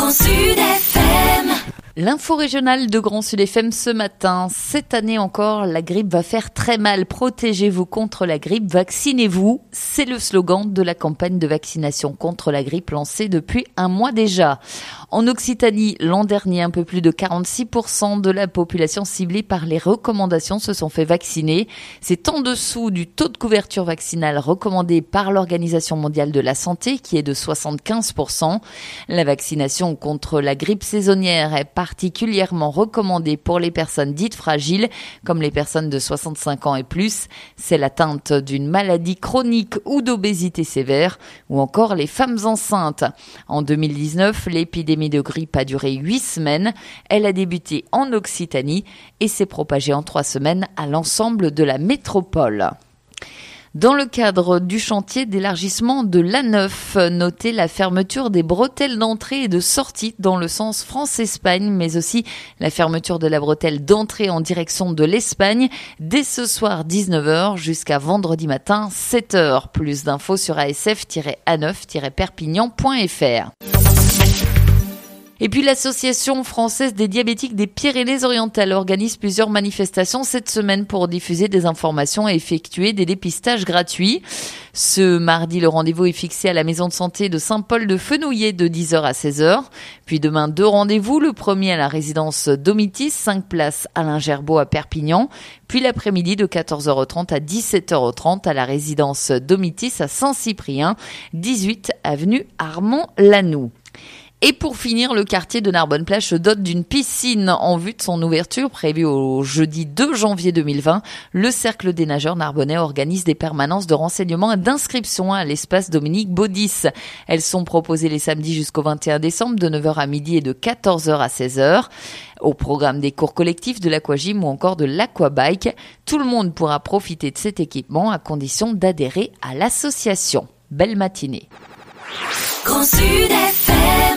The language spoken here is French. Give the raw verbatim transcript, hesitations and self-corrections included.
Grand Sud F M. L'info régionale de Grand Sud F M ce matin. Cette année encore, la grippe va faire très mal. Protégez-vous contre la grippe, vaccinez-vous. C'est le slogan de la campagne de vaccination contre la grippe lancée depuis un mois déjà. En Occitanie, l'an dernier, un peu plus de quarante-six pour cent de la population ciblée par les recommandations se sont fait vacciner. C'est en dessous du taux de couverture vaccinale recommandé par l'Organisation mondiale de la santé, qui est de soixante-quinze pour cent. La vaccination contre la grippe saisonnière est particulièrement recommandée pour les personnes dites fragiles, comme les personnes de soixante-cinq ans et plus. C'est l'atteinte d'une maladie chronique ou d'obésité sévère, ou encore les femmes enceintes. En deux mille dix-neuf, l'épidémie de grippe a duré huit semaines. Elle a débuté en Occitanie et s'est propagée en trois semaines à l'ensemble de la métropole. Dans le cadre du chantier d'élargissement de l'A neuf, notez la fermeture des bretelles d'entrée et de sortie dans le sens France-Espagne, mais aussi la fermeture de la bretelle d'entrée en direction de l'Espagne dès ce soir dix-neuf heures jusqu'à vendredi matin sept heures. Plus d'infos sur a s f tiret a neuf tiret perpignan point f r. Et puis l'Association française des diabétiques des Pyrénées-Orientales organise plusieurs manifestations cette semaine pour diffuser des informations et effectuer des dépistages gratuits. Ce mardi, le rendez-vous est fixé à la maison de santé de Saint-Paul-de-Fenouillet de dix heures à seize heures. Puis demain, deux rendez-vous. Le premier à la résidence Domitis, cinq places Alain Gerbeau à Perpignan. Puis l'après-midi de quatorze heures trente à dix-sept heures trente à la résidence Domitis à Saint-Cyprien, dix-huit avenue Armand-Lanoux. Et pour finir, le quartier de Narbonne-Plage se dote d'une piscine en vue de son ouverture prévue au jeudi deux janvier deux mille vingt. Le Cercle des nageurs narbonnais organise des permanences de renseignement et d'inscription à l'espace Dominique Baudis. Elles sont proposées les samedis jusqu'au vingt et un décembre de neuf heures à midi et de quatorze heures à seize heures. Au programme des cours collectifs, de l'aquagym ou encore de l'aquabike, tout le monde pourra profiter de cet équipement à condition d'adhérer à l'association. Belle matinée. Grand Sud F M.